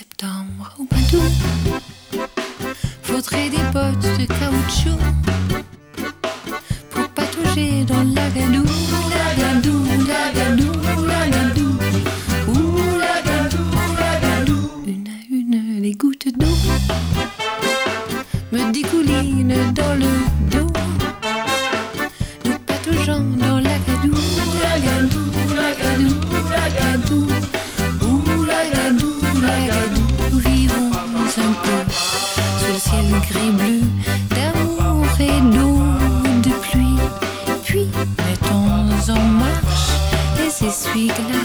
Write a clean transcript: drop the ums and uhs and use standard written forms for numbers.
Septembre au Padoue, faudrait des bottes de caoutchouc pour patauger dans l'agadou, l'agadou, l'agadou, l'agadou, ouh l'agadou, l'agadou. Une à une, les gouttes d'eau me dégoulinent dans le dos. Nous pataugeons dans l'agadou, l'agadou, l'agadou, l'agadou, ouh l'agadou, l'agadou. Nous vivons un peu sous le ciel gris-bleu d'amour et d'eau, de pluie. Puis mettons en marche les essuie-glaces.